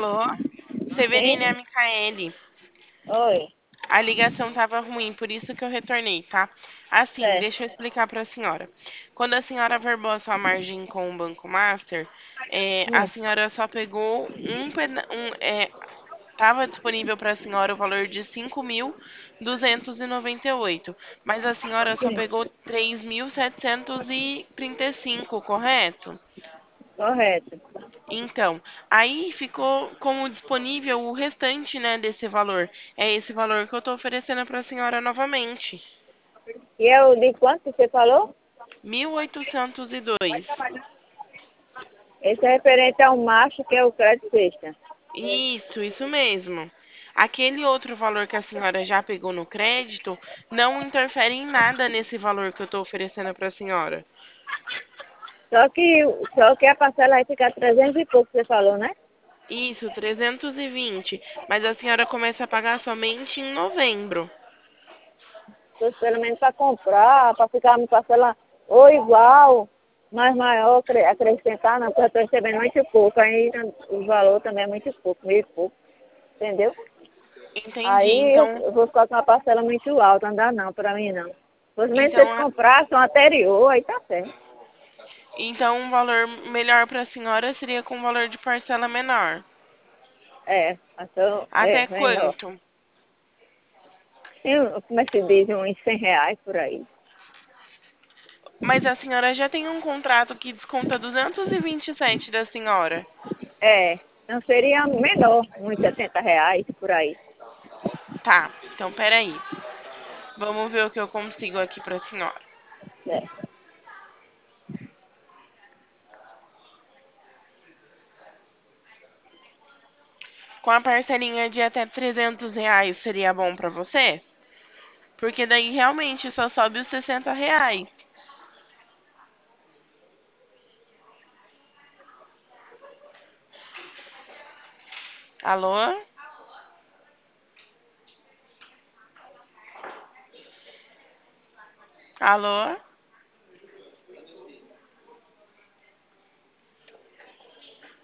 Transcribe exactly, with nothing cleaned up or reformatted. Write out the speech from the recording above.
Alô? Severina, é a Sim? Micaele. Oi. A ligação estava ruim, por isso que eu retornei, tá? Assim, Certo. deixa eu explicar para a senhora. Quando a senhora verbou a sua margem com o Banco Master, é, a Hum, senhora só pegou um, peda- um é, estava disponível para a senhora o valor de cinco mil duzentos e noventa e oito, mas a senhora só sim, pegou três mil setecentos e trinta e cinco, correto? correto. Então, aí ficou como disponível o restante, né, desse valor. É esse valor que eu estou oferecendo para a senhora novamente. E é o de quanto que você falou? Mil oitocentos e dois. Esse é referente ao macho, que é o crédito sexta. Isso, isso mesmo. Aquele outro valor que a senhora já pegou no crédito não interfere em nada nesse valor que eu estou oferecendo para a senhora. Só que, só que a parcela aí fica trezentos e pouco, você falou, né? Isso, trezentos e vinte. Mas a senhora começa a pagar somente em novembro. Então, pelo menos para comprar, para ficar me parcela ou igual, mas maior, acre- acrescentar, não, porque eu estou recebendo muito pouco. Aí o valor também é muito pouco, meio pouco, entendeu? Entendi. Aí eu, Então, eu vou ficar com uma parcela muito alta, não dá não, para mim não. Pelo menos se então eles comprassem o anterior, aí tá certo. Então, um valor melhor para a senhora seria com um valor de parcela menor. É, então, é, Até menor. quanto? Tem, um- como é que se diz, uns cem reais por aí. Mas a senhora já tem um contrato que desconta duzentos e vinte e sete da senhora. É, então seria menor, uns setenta reais por aí. Tá, então peraí. Vamos ver o que eu consigo aqui para a senhora. É. Com a parcelinha de até trezentos reais seria bom para você? Porque daí realmente só sobe os sessenta reais. Alô? Alô?